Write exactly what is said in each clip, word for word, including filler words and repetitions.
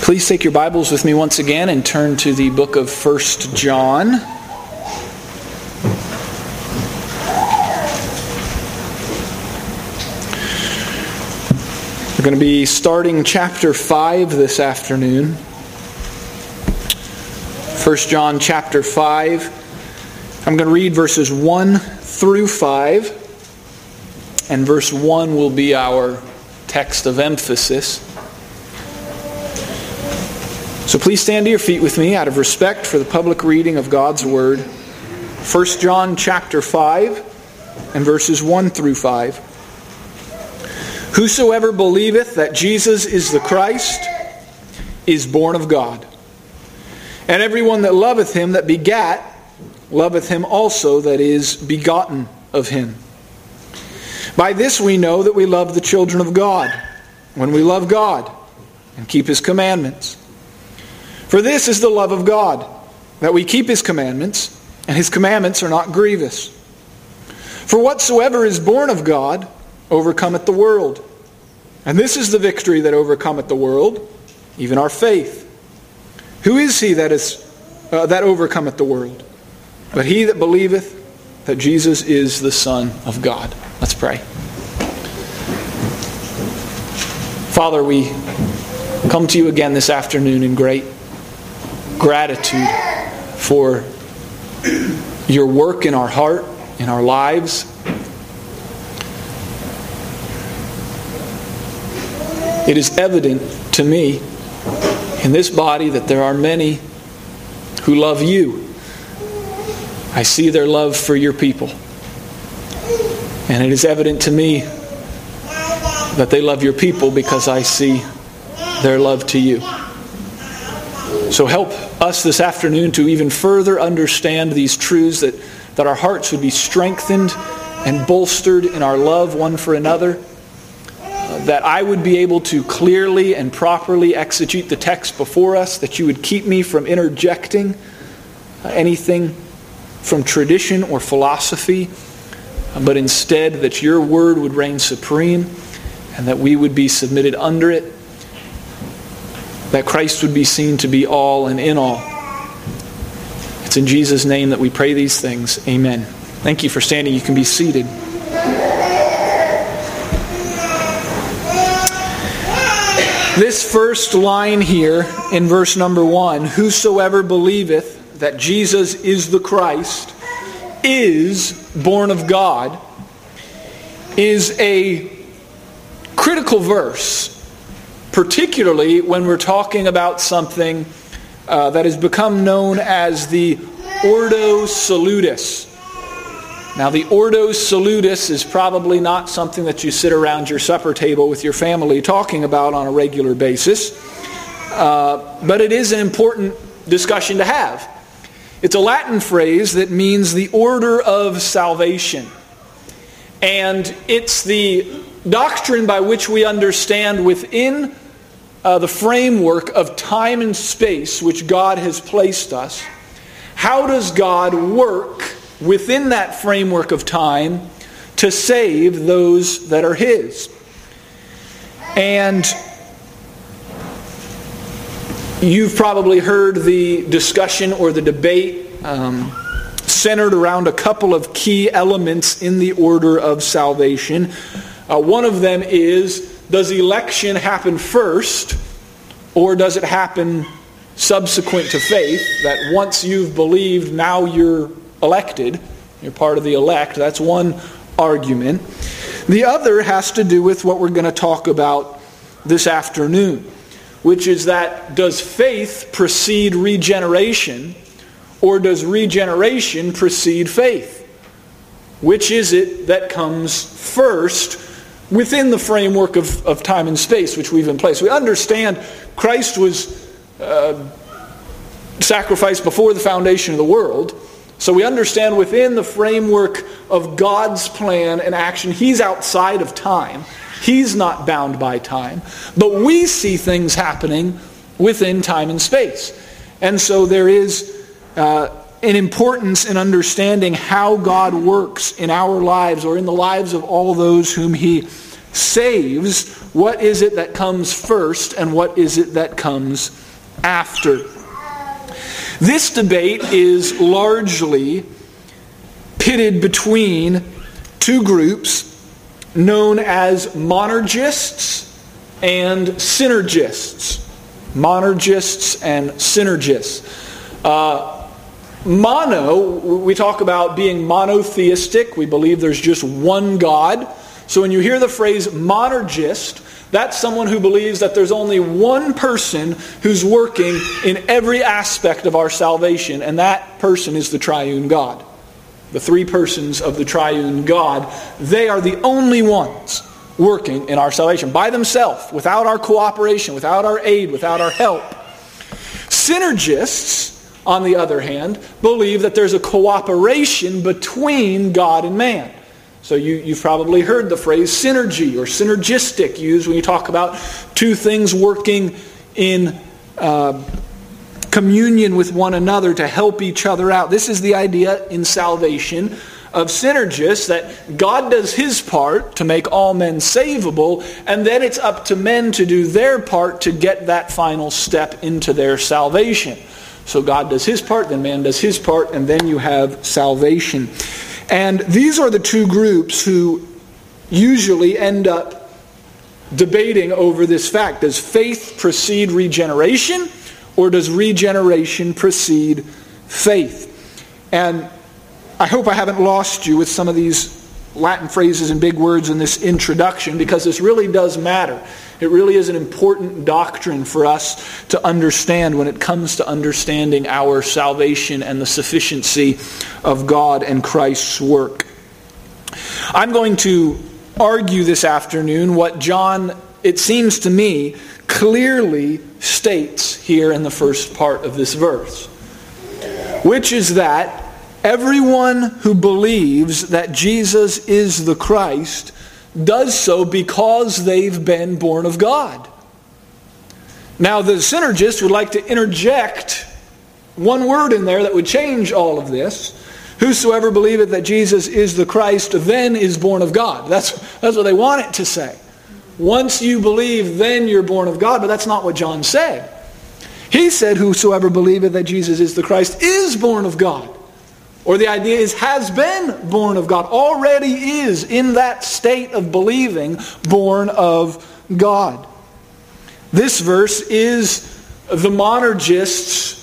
Please take your Bibles with me once again and turn to the book of First John. We're going to be starting chapter five this afternoon. First John chapter five. I'm going to read verses one through five. And verse one will be our text of emphasis. So please stand to your feet with me out of respect for the public reading of God's Word. First John chapter five and verses one through five. Whosoever believeth that Jesus is the Christ is born of God. And everyone that loveth him that begat, loveth him also that is begotten of him. By this we know that we love the children of God, when we love God and keep his commandments. For this is the love of God, that we keep his commandments, and his commandments are not grievous. For whatsoever is born of God overcometh the world. And this is the victory that overcometh the world, even our faith. Who is he that is uh, that overcometh the world? But he that believeth that Jesus is the Son of God. Let's pray. Father, we come to you again this afternoon in great gratitude for your work in our heart, in our lives. It is evident to me in this body that there are many who love you. I see their love for your people. And it is evident to me that they love your people because I see their love to you. So help us this afternoon to even further understand these truths, that, that our hearts would be strengthened and bolstered in our love one for another, uh, that I would be able to clearly and properly exegete the text before us, that you would keep me from interjecting uh, anything from tradition or philosophy, uh, but instead that your word would reign supreme and that we would be submitted under it, that Christ would be seen to be all and in all. It's in Jesus' name that we pray these things. Amen. Thank you for standing. You can be seated. This first line here in verse number one, whosoever believeth that Jesus is the Christ is born of God, is a critical verse, particularly when we're talking about something uh, that has become known as the Ordo Salutis. Now, the Ordo Salutis is probably not something that you sit around your supper table with your family talking about on a regular basis, uh, but it is an important discussion to have. It's a Latin phrase that means the order of salvation. And it's the doctrine by which we understand within uh, the framework of time and space which God has placed us, how does God work within that framework of time to save those that are his? And you've probably heard the discussion or the debate um, centered around a couple of key elements in the order of salvation. Uh, one of them is, does election happen first, or does it happen subsequent to faith? That once you've believed, now you're elected. You're part of the elect. That's one argument. The other has to do with what we're going to talk about this afternoon, which is that does faith precede regeneration, or does regeneration precede faith? Which is it that comes first within the framework of, of time and space which we've in place? We understand Christ was uh, sacrificed before the foundation of the world. So we understand within the framework of God's plan and action, he's outside of time. He's not bound by time. But we see things happening within time and space. And so there is uh, an importance in understanding how God works in our lives or in the lives of all those whom he saves, what is it that comes first and what is it that comes after? This debate is largely pitted between two groups known as monergists and synergists. Monergists and synergists. Uh, mono, we talk about being monotheistic. We believe there's just one God. So when you hear the phrase monergist, that's someone who believes that there's only one person who's working in every aspect of our salvation, and that person is the triune God. The three persons of the triune God, they are the only ones working in our salvation by themselves, without our cooperation, without our aid, without our help. Synergists, on the other hand, believe that there's a cooperation between God and man. So you, you've probably heard the phrase synergy or synergistic used when you talk about two things working in uh, communion with one another to help each other out. This is the idea in salvation of synergists, that God does His part to make all men savable, and then it's up to men to do their part to get that final step into their salvation. So God does His part, then man does his part, and then you have salvation. And these are the two groups who usually end up debating over this fact. Does faith precede regeneration, or does regeneration precede faith? And I hope I haven't lost you with some of these Latin phrases and big words in this introduction, because this really does matter. It really is an important doctrine for us to understand when it comes to understanding our salvation and the sufficiency of God and Christ's work. I'm going to argue this afternoon what John, it seems to me, clearly states here in the first part of this verse, which is that everyone who believes that Jesus is the Christ does so because they've been born of God. Now, the synergist would like to interject one word in there that would change all of this. Whosoever believeth that Jesus is the Christ then is born of God. That's, that's what they want it to say. Once you believe, then you're born of God. But that's not what John said. He said, whosoever believeth that Jesus is the Christ is born of God. Or the idea is, has been born of God. Already is in that state of believing born of God. This verse is the monergist's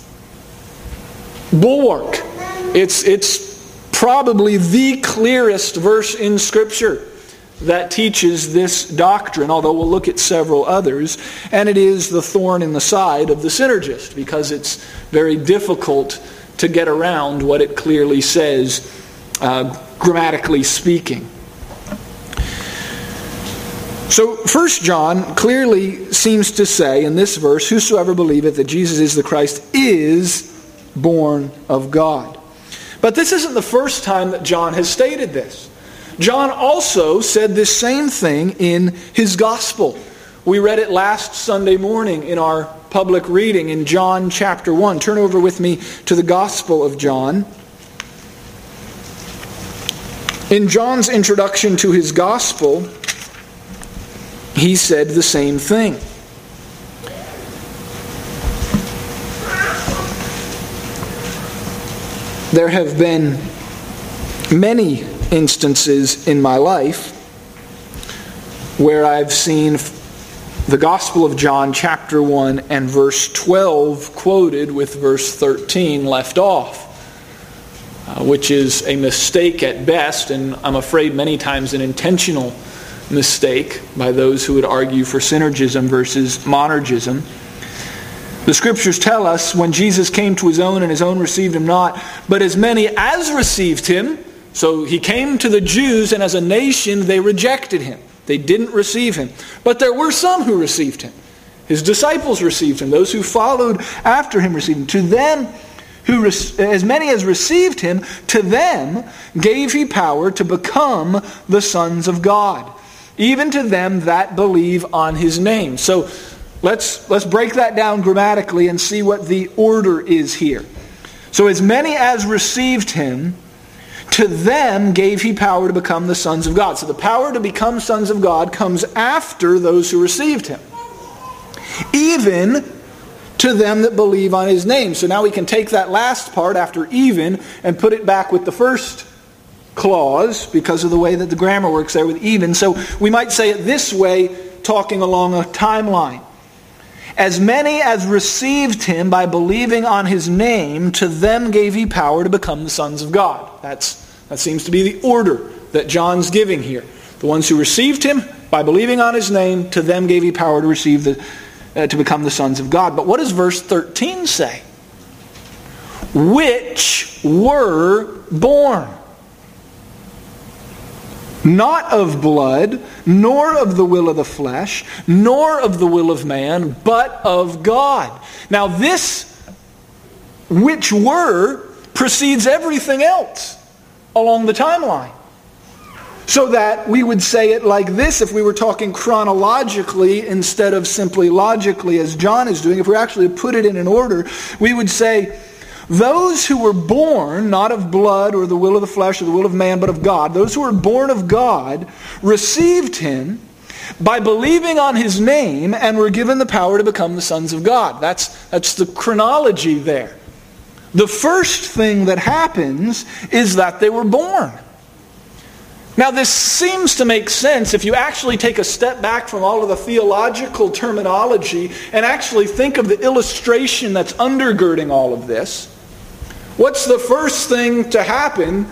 bulwark. It's, it's probably the clearest verse in Scripture that teaches this doctrine, although we'll look at several others. And it is the thorn in the side of the synergist, because it's very difficult to get around what it clearly says, uh, grammatically speaking. So First John clearly seems to say in this verse, whosoever believeth that Jesus is the Christ is born of God. But this isn't the first time that John has stated this. John also said this same thing in his gospel. We read it last Sunday morning in our public reading in John chapter one. Turn over with me to the Gospel of John. In John's introduction to his gospel, he said the same thing. There have been many instances in my life where I've seen the Gospel of John chapter one and verse twelve quoted with verse thirteen left off, uh, which is a mistake at best, and I'm afraid many times an intentional mistake by those who would argue for synergism versus monergism. The Scriptures tell us, when Jesus came to His own, and His own received Him not, but as many as received Him, so He came to the Jews, and as a nation they rejected Him. They didn't receive Him. But there were some who received Him. His disciples received Him. Those who followed after Him received Him. To them, who as many as received Him, to them gave He power to become the sons of God, even to them that believe on His name. So let's, let's break that down grammatically and see what the order is here. So as many as received Him, to them gave he power to become the sons of God. So the power to become sons of God comes after those who received him. Even to them that believe on his name. So now we can take that last part after even and put it back with the first clause because of the way that the grammar works there with even. So we might say it this way, talking along a timeline. As many as received him by believing on his name, to them gave he power to become the sons of God. That's, that seems to be the order that John's giving here. The ones who received him by believing on his name, to them gave he power to receive the, uh, to become the sons of God. But what does verse thirteen say? Which were born. Not of blood, nor of the will of the flesh, nor of the will of man, but of God. Now this, which were, precedes everything else along the timeline. So that we would say it like this if we were talking chronologically instead of simply logically as John is doing. If we actually put it in an order, we would say, those who were born, not of blood or the will of the flesh or the will of man, but of God, those who were born of God, received him by believing on his name and were given the power to become the sons of God. That's, that's the chronology there. The first thing that happens is that they were born. Now this seems to make sense if you actually take a step back from all of the theological terminology and actually think of the illustration that's undergirding all of this. What's the first thing to happen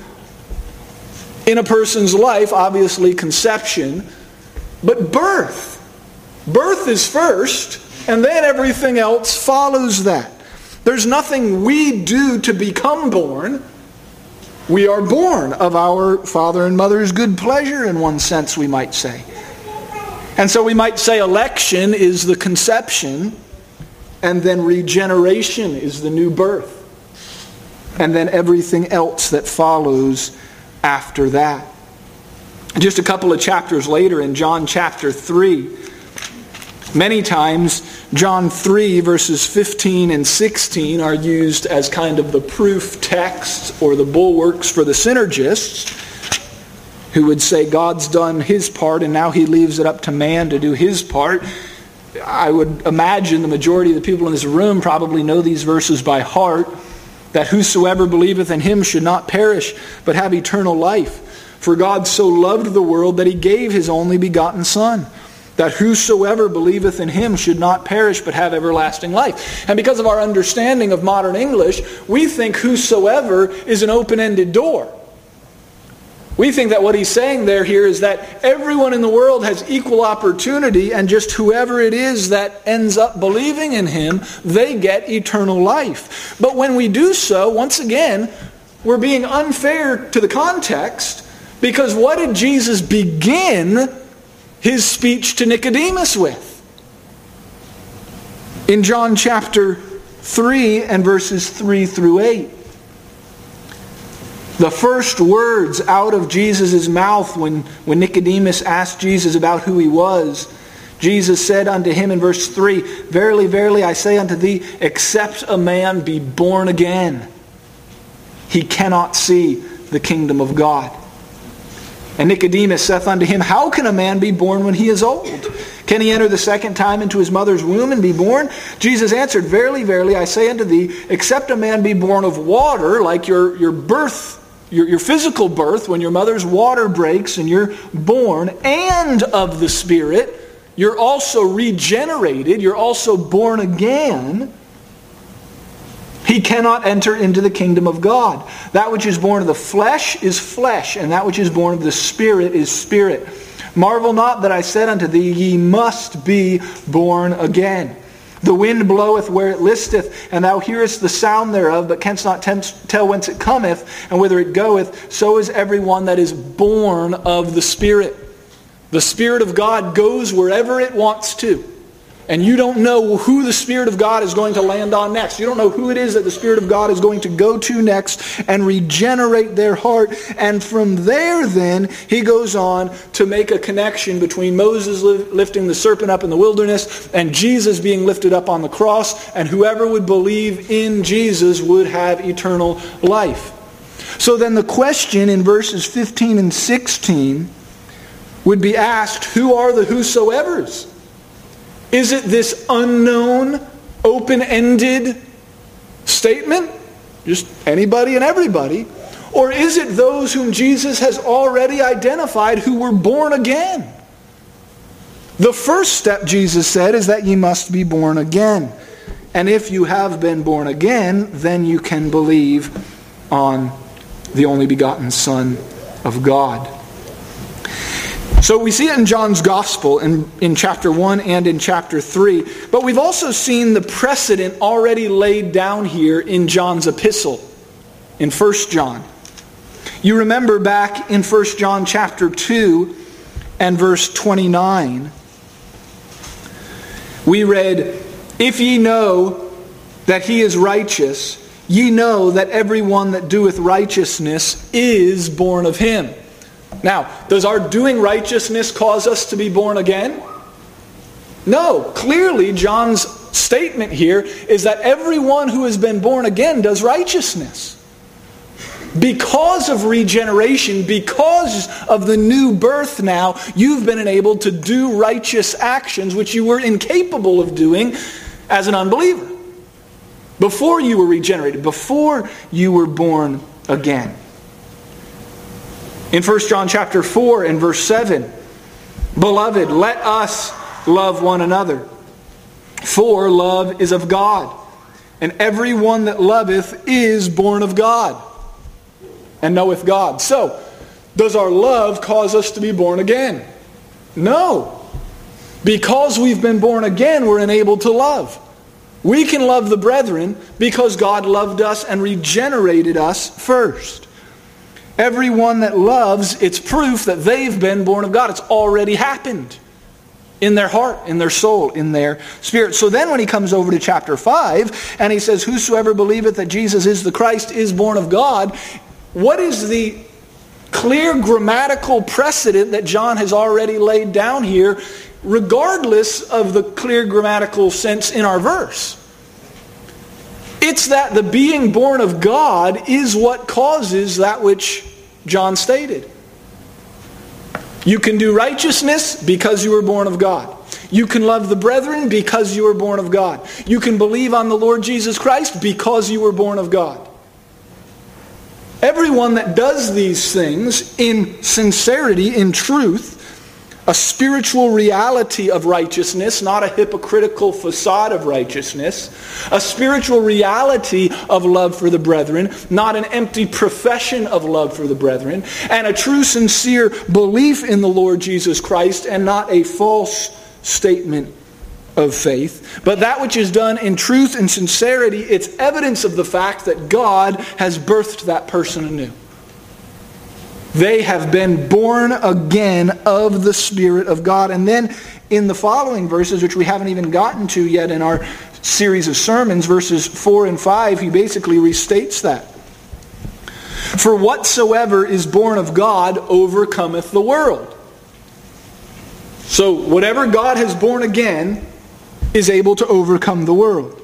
in a person's life? Obviously conception, but birth. Birth is first, and then everything else follows that. There's nothing we do to become born. We are born of our father and mother's good pleasure, in one sense we might say. And so we might say election is the conception, and then regeneration is the new birth. And then everything else that follows after that. Just a couple of chapters later in John chapter three, many times John three verses fifteen and sixteen are used as kind of the proof text or the bulwarks for the synergists who would say God's done his part and now he leaves it up to man to do his part. I would imagine the majority of the people in this room probably know these verses by heart, that whosoever believeth in him should not perish but have eternal life. For God so loved the world that he gave his only begotten Son, that whosoever believeth in him should not perish but have everlasting life. And because of our understanding of modern English, we think whosoever is an open-ended door. We think that what he's saying there here is that everyone in the world has equal opportunity, and just whoever it is that ends up believing in him, they get eternal life. But when we do so, once again, we're being unfair to the context, because what did Jesus begin his speech to Nicodemus with? In John chapter three and verses three through eight. The first words out of Jesus' mouth when, when Nicodemus asked Jesus about who he was, Jesus said unto him in verse three, Verily, verily, I say unto thee, except a man be born again, he cannot see the kingdom of God. And Nicodemus saith unto him, How can a man be born when he is old? Can he enter the second time into his mother's womb and be born? Jesus answered, Verily, verily, I say unto thee, except a man be born of water, like your, your birth, your, your physical birth, when your mother's water breaks and you're born, and of the Spirit, you're also regenerated, you're also born again, he cannot enter into the kingdom of God. That which is born of the flesh is flesh, and that which is born of the Spirit is spirit. Marvel not that I said unto thee, Ye must be born again. The wind bloweth where it listeth, and thou hearest the sound thereof, but canst not tell whence it cometh, and whither it goeth. So is every one that is born of the Spirit. The Spirit of God goes wherever it wants to. And you don't know who the Spirit of God is going to land on next. You don't know who it is that the Spirit of God is going to go to next and regenerate their heart. And from there then, he goes on to make a connection between Moses lifting the serpent up in the wilderness and Jesus being lifted up on the cross. And whoever would believe in Jesus would have eternal life. So then the question in verses fifteen and sixteen would be asked, who are the whosoevers? Is it this unknown, open-ended statement? Just anybody and everybody? Or is it those whom Jesus has already identified who were born again? The first step, Jesus said, is that ye must be born again. And if you have been born again, then you can believe on the only begotten Son of God. So we see it in John's Gospel in, in chapter one and in chapter three. But we've also seen the precedent already laid down here in John's epistle, in First John. You remember back in First John chapter two and verse twenty-nine, we read, if ye know that he is righteous, ye know that every one that doeth righteousness is born of him. Now, does our doing righteousness cause us to be born again? No. Clearly, John's statement here is that everyone who has been born again does righteousness. Because of regeneration, because of the new birth now, you've been enabled to do righteous actions which you were incapable of doing as an unbeliever. Before you were regenerated, before you were born again. In First John chapter four and verse seven, beloved, let us love one another, for love is of God, and every one that loveth is born of God, and knoweth God. So, does our love cause us to be born again? No. Because we've been born again, we're enabled to love. We can love the brethren because God loved us and regenerated us first. Everyone that loves, it's proof that they've been born of God. It's already happened in their heart, in their soul, in their spirit. So then when he comes over to chapter five, and he says, whosoever believeth that Jesus is the Christ is born of God, what is the clear grammatical precedent that John has already laid down here, regardless of the clear grammatical sense in our verse? It's that the being born of God is what causes that which John stated. You can do righteousness because you were born of God. You can love the brethren because you were born of God. You can believe on the Lord Jesus Christ because you were born of God. Everyone that does these things in sincerity, in truth, a spiritual reality of righteousness, not a hypocritical facade of righteousness, a spiritual reality of love for the brethren, not an empty profession of love for the brethren, and a true sincere belief in the Lord Jesus Christ and not a false statement of faith. But that which is done in truth and sincerity, it's evidence of the fact that God has birthed that person anew. They have been born again of the Spirit of God. And then in the following verses, which we haven't even gotten to yet in our series of sermons, verses four and five, he basically restates that. For whatsoever is born of God overcometh the world. So whatever God has born again is able to overcome the world.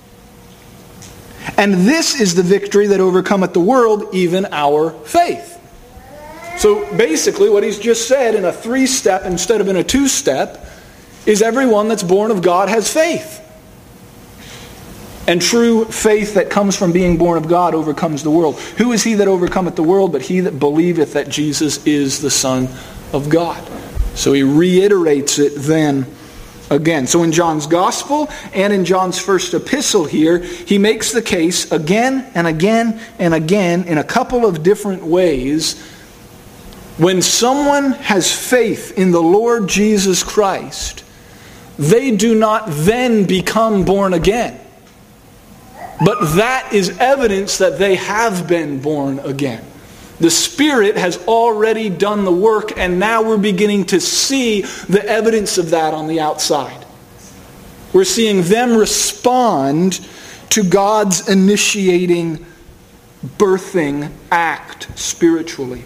And this is the victory that overcometh the world, even our faith. So basically what he's just said in a three-step instead of in a two-step is everyone that's born of God has faith. And true faith that comes from being born of God overcomes the world. Who is he that overcometh the world but he that believeth that Jesus is the Son of God? So he reiterates it then again. So in John's Gospel and in John's first epistle here, he makes the case again and again and again in a couple of different ways. When someone has faith in the Lord Jesus Christ, they do not then become born again. But that is evidence that they have been born again. The Spirit has already done the work, and now we're beginning to see the evidence of that on the outside. We're seeing them respond to God's initiating, birthing act spiritually.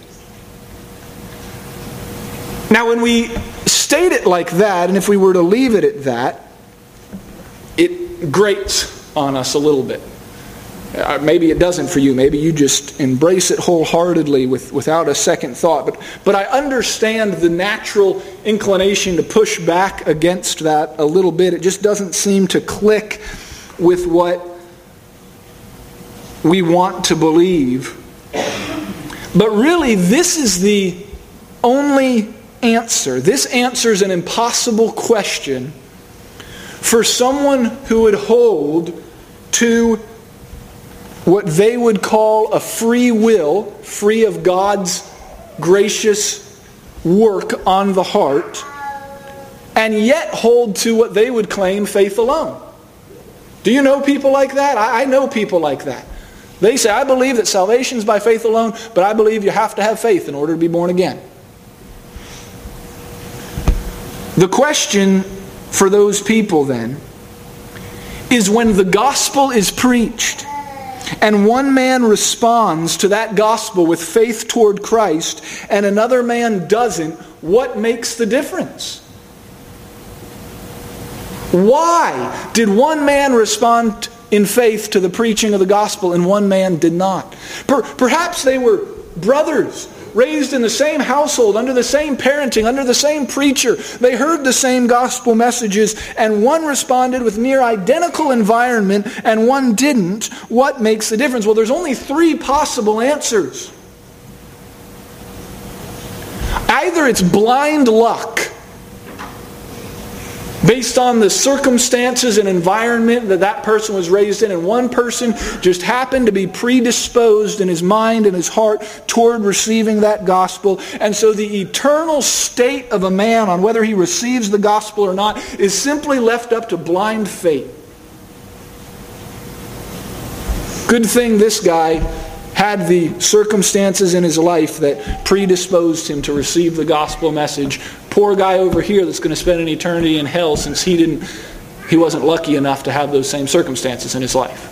Now, when we state it like that, and if we were to leave it at that, it grates on us a little bit. Uh, maybe it doesn't for you. Maybe you just embrace it wholeheartedly with, without a second thought. But, but I understand the natural inclination to push back against that a little bit. It just doesn't seem to click with what we want to believe. But really, this is the only answer. This answers an impossible question for someone who would hold to what they would call a free will, free of God's gracious work on the heart, and yet hold to what they would claim faith alone. Do you know people like that? I, I know people like that. They say, I believe that salvation is by faith alone, but I believe you have to have faith in order to be born again. The question for those people then is, when the gospel is preached and one man responds to that gospel with faith toward Christ and another man doesn't, what makes the difference? Why did one man respond in faith to the preaching of the gospel and one man did not? Per- perhaps they were brothers, raised in the same household, under the same parenting, under the same preacher. They heard the same gospel messages, and one responded with near identical environment and one didn't. What makes the difference? Well, there's only three possible answers. Either it's blind luck, based on the circumstances and environment that that person was raised in, and one person just happened to be predisposed in his mind and his heart toward receiving that gospel. And so the eternal state of a man on whether he receives the gospel or not is simply left up to blind fate. Good thing this guy had the circumstances in his life that predisposed him to receive the gospel message. Poor guy over here that's going to spend an eternity in hell, since he didn't, he wasn't lucky enough to have those same circumstances in his life.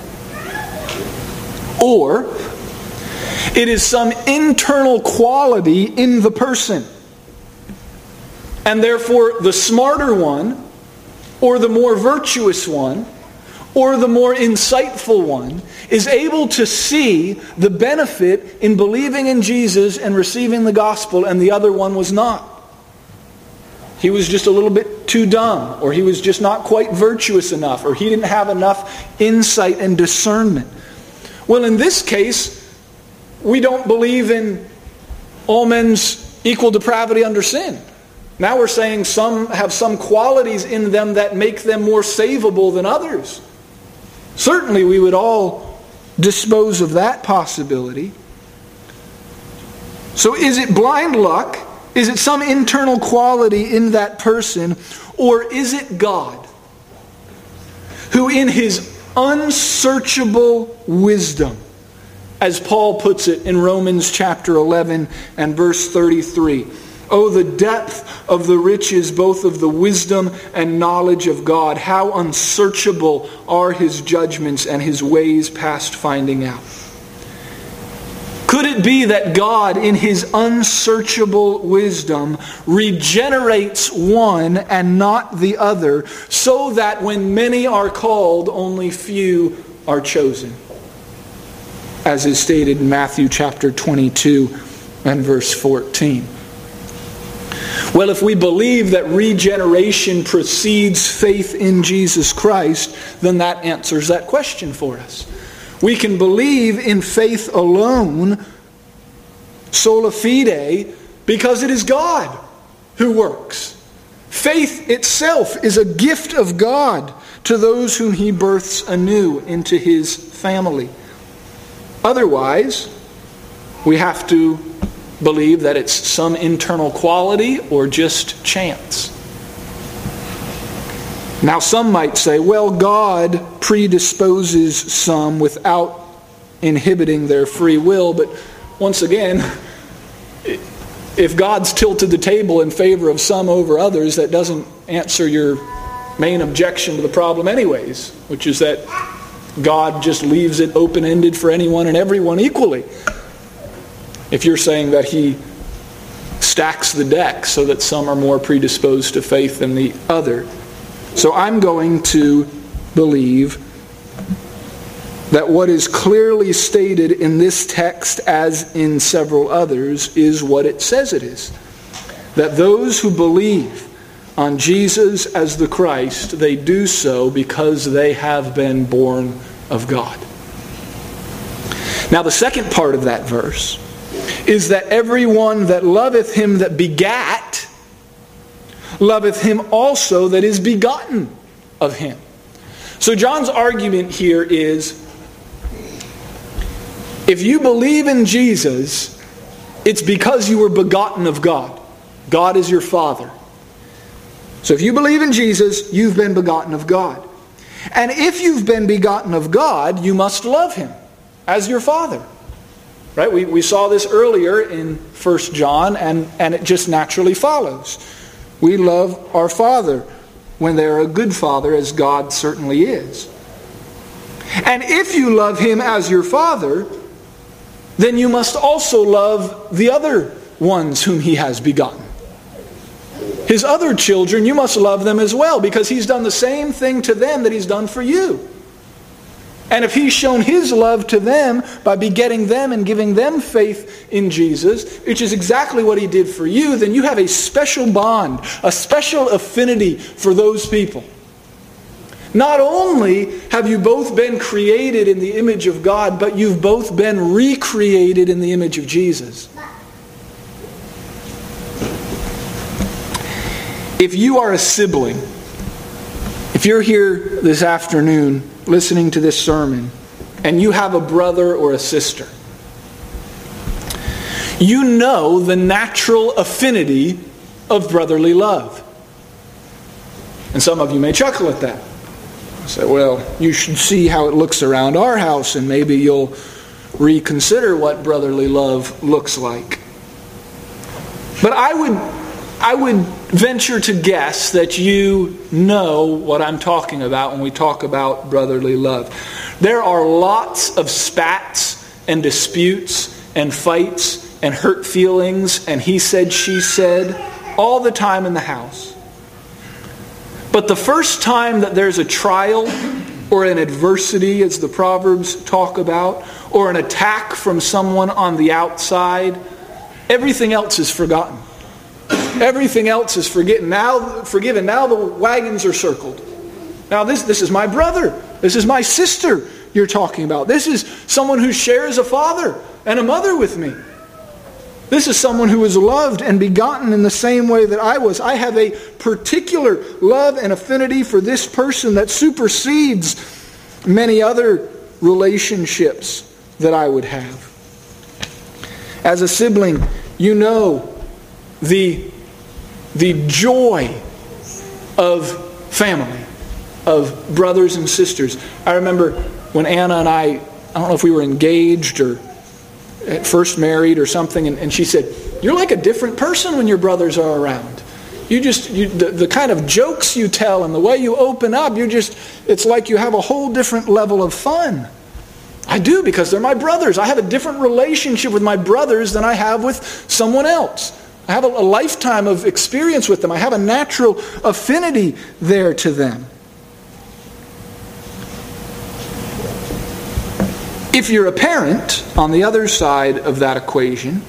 Or it is some internal quality in the person, and therefore the smarter one, or the more virtuous one, or the more insightful one is able to see the benefit in believing in Jesus and receiving the gospel, and the other one was not. He was just a little bit too dumb, or he was just not quite virtuous enough, or he didn't have enough insight and discernment. Well, in this case, we don't believe in all men's equal depravity under sin. Now we're saying some have some qualities in them that make them more savable than others. Certainly we would all dispose of that possibility. So is it blind luck? Is it some internal quality in that person? Or is it God who in His unsearchable wisdom, as Paul puts it in Romans chapter eleven and verse thirty-three, oh, the depth of the riches both of the wisdom and knowledge of God. How unsearchable are His judgments and His ways past finding out. Could it be that God in His unsearchable wisdom regenerates one and not the other, so that when many are called, only few are chosen? As is stated in Matthew chapter twenty-two and verse fourteen. Well, if we believe that regeneration precedes faith in Jesus Christ, then that answers that question for us. We can believe in faith alone, sola fide, because it is God who works. Faith itself is a gift of God to those whom He births anew into His family. Otherwise, we have to believe that it's some internal quality or just chance. Now some might say, well, God predisposes some without inhibiting their free will, but once again, if God's tilted the table in favor of some over others, that doesn't answer your main objection to the problem anyways, which is that God just leaves it open-ended for anyone and everyone equally. If you're saying that He stacks the deck so that some are more predisposed to faith than the other. So I'm going to believe that what is clearly stated in this text, as in several others, is what it says it is. That those who believe on Jesus as the Christ, they do so because they have been born of God. Now the second part of that verse is that everyone that loveth him that begat, loveth him also that is begotten of him. So John's argument here is, if you believe in Jesus, it's because you were begotten of God. God is your Father. So if you believe in Jesus, you've been begotten of God. And if you've been begotten of God, you must love him as your Father. Right? We, we saw this earlier in First John, and, and it just naturally follows. We love our Father when they're a good Father, as God certainly is. And if you love him as your Father, then you must also love the other ones whom he has begotten. His other children, you must love them as well, because he's done the same thing to them that he's done for you. And if he's shown his love to them by begetting them and giving them faith in Jesus, which is exactly what he did for you, then you have a special bond, a special affinity for those people. Not only have you both been created in the image of God, but you've both been recreated in the image of Jesus. If you are a sibling, if you're here this afternoon listening to this sermon, and you have a brother or a sister, you know the natural affinity of brotherly love. And some of you may chuckle at that. Say, well, you should see how it looks around our house, and maybe you'll reconsider what brotherly love looks like. But I would, I would venture to guess that you know what I'm talking about when we talk about brotherly love. There are lots of spats and disputes and fights and hurt feelings and he said, she said, all the time in the house. But the first time that there's a trial or an adversity, as the Proverbs talk about, or an attack from someone on the outside, everything else is forgotten. Everything else is forgiven. Now, forgiven. Now the wagons are circled. Now this, this is my brother. This is my sister you're talking about. This is someone who shares a father and a mother with me. This is someone who was loved and begotten in the same way that I was. I have a particular love and affinity for this person that supersedes many other relationships that I would have. As a sibling, you know the, the joy of family, of brothers and sisters. I remember when Anna and I, I don't know if we were engaged or at first married or something, and, and she said, you're like a different person when your brothers are around. You just, you, the, the kind of jokes you tell and the way you open up, you're just, it's like you have a whole different level of fun. I do, because they're my brothers. I have a different relationship with my brothers than I have with someone else. I have a, a lifetime of experience with them. I have a natural affinity there to them. If you're a parent, on the other side of that equation,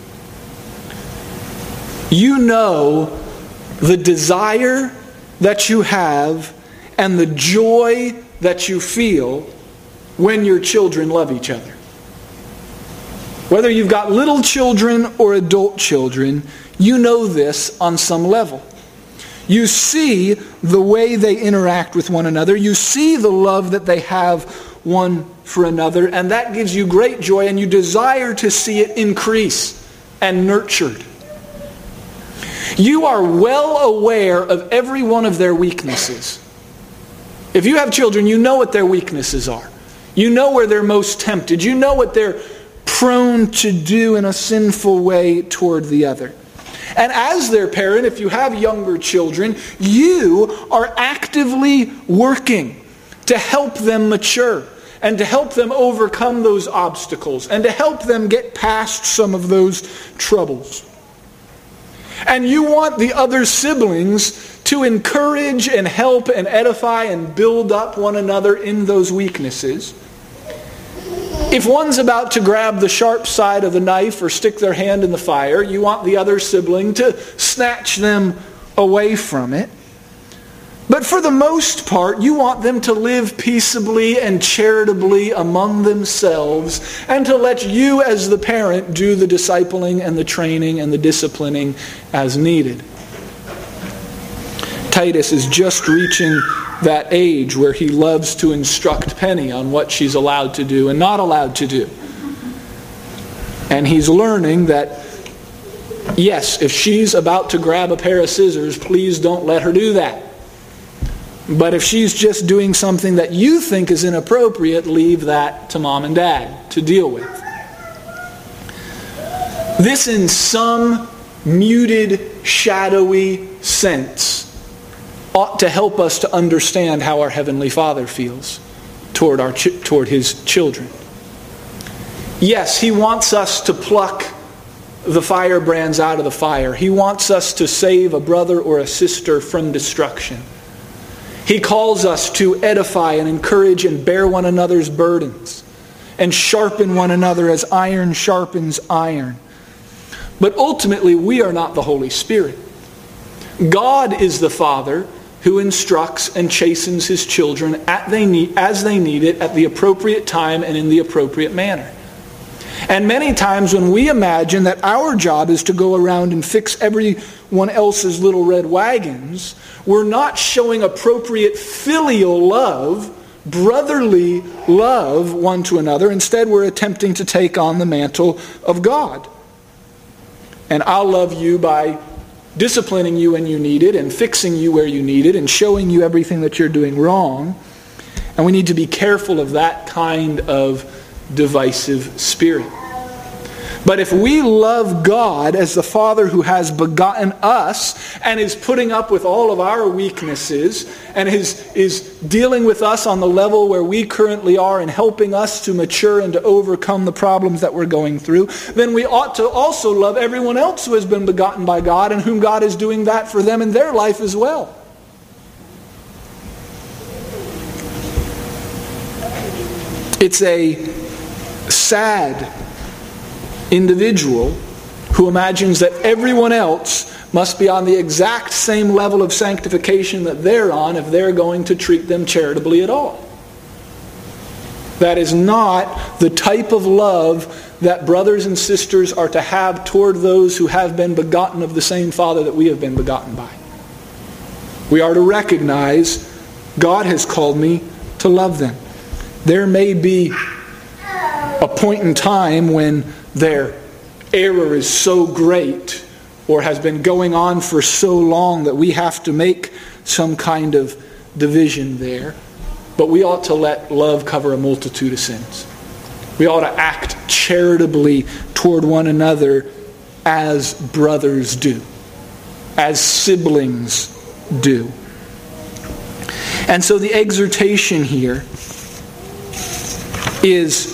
you know the desire that you have and the joy that you feel when your children love each other. Whether you've got little children or adult children, you know this on some level. You see the way they interact with one another. You see the love that they have one for another, and that gives you great joy, and you desire to see it increase and nurtured. You are well aware of every one of their weaknesses. If you have children, you know what their weaknesses are. You know where they're most tempted. You know what they're prone to do in a sinful way toward the other. And as their parent, if you have younger children, you are actively working to help them mature and to help them overcome those obstacles and to help them get past some of those troubles. And you want the other siblings to encourage and help and edify and build up one another in those weaknesses. If one's about to grab the sharp side of the knife or stick their hand in the fire, you want the other sibling to snatch them away from it. But for the most part, you want them to live peaceably and charitably among themselves and to let you as the parent do the discipling and the training and the disciplining as needed. Titus is just reaching that age where he loves to instruct Penny on what she's allowed to do and not allowed to do. And he's learning that, yes, if she's about to grab a pair of scissors, please don't let her do that. But if she's just doing something that you think is inappropriate, leave that to mom and dad to deal with. This, in some muted, shadowy sense, ought to help us to understand how our Heavenly Father feels toward our ch- toward His children. Yes, He wants us to pluck the firebrands out of the fire. He wants us to save a brother or a sister from destruction. He calls us to edify and encourage and bear one another's burdens and sharpen one another as iron sharpens iron. But ultimately, we are not the Holy Spirit. God is the Father who instructs and chastens His children at they need, as they need it at the appropriate time and in the appropriate manner. And many times when we imagine that our job is to go around and fix everyone else's little red wagons, we're not showing appropriate filial love, brotherly love one to another. Instead, we're attempting to take on the mantle of God. And I'll love you by disciplining you when you need it and fixing you where you need it and showing you everything that you're doing wrong. And we need to be careful of that kind of divisive spirit. But if we love God as the Father who has begotten us and is putting up with all of our weaknesses and is, is dealing with us on the level where we currently are and helping us to mature and to overcome the problems that we're going through, then we ought to also love everyone else who has been begotten by God and whom God is doing that for them in their life as well. It's a sad individual who imagines that everyone else must be on the exact same level of sanctification that they're on if they're going to treat them charitably at all. That is not the type of love that brothers and sisters are to have toward those who have been begotten of the same Father that we have been begotten by. We are to recognize God has called me to love them. There may be a point in time when their error is so great or has been going on for so long that we have to make some kind of division there. But we ought to let love cover a multitude of sins. We ought to act charitably toward one another as brothers do, as siblings do. And so the exhortation here is,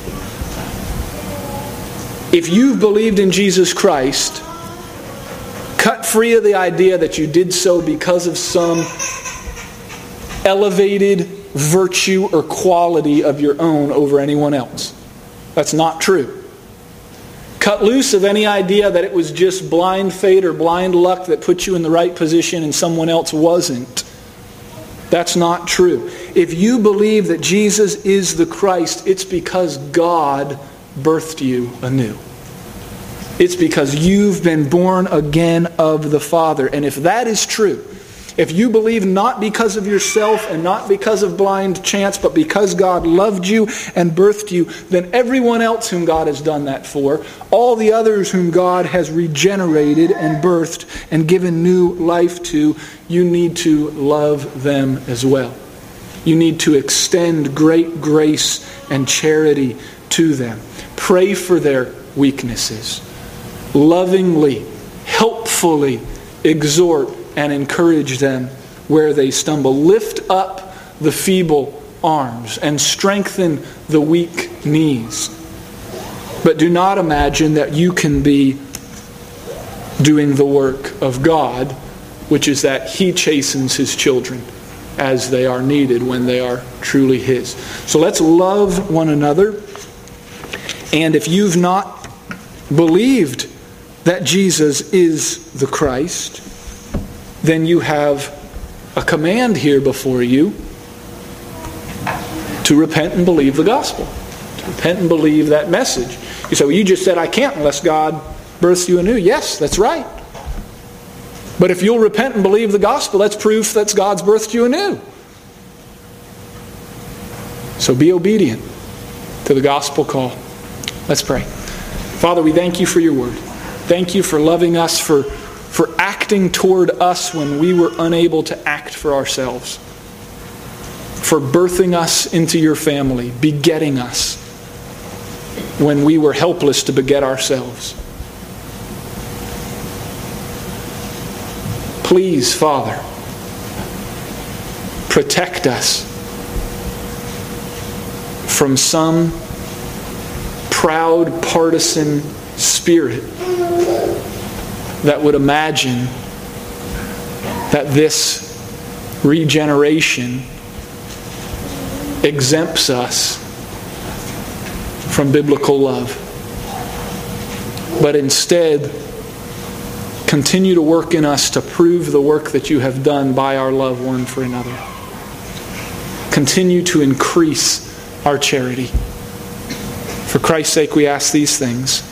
if you've believed in Jesus Christ, cut free of the idea that you did so because of some elevated virtue or quality of your own over anyone else. That's not true. Cut loose of any idea that it was just blind fate or blind luck that put you in the right position and someone else wasn't. That's not true. If you believe that Jesus is the Christ, it's because God birthed you anew. It's because you've been born again of the Father. And if that is true, if you believe not because of yourself and not because of blind chance, but because God loved you and birthed you, then everyone else whom God has done that for, all the others whom God has regenerated and birthed and given new life to, you need to love them as well. You need to extend great grace and charity to them. Pray for their weaknesses. Lovingly, helpfully exhort and encourage them where they stumble. Lift up the feeble arms and strengthen the weak knees. But do not imagine that you can be doing the work of God, which is that He chastens His children as they are needed when they are truly His. So let's love one another And if you've not believed that Jesus is the Christ, then you have a command here before you to repent and believe the gospel. To repent and believe that message. You say, well, you just said I can't unless God births you anew. Yes, that's right. But if you'll repent and believe the gospel, that's proof that God's birthed you anew. So be obedient to the gospel call. Let's pray. Father, we thank you for your word. Thank you for loving us, for, for acting toward us when we were unable to act for ourselves. For birthing us into your family, begetting us when we were helpless to beget ourselves. Please, Father, protect us from some proud partisan spirit that would imagine that this regeneration exempts us from biblical love. But instead, continue to work in us to prove the work that you have done by our love one for another. Continue to increase our charity. For Christ's sake we ask these things.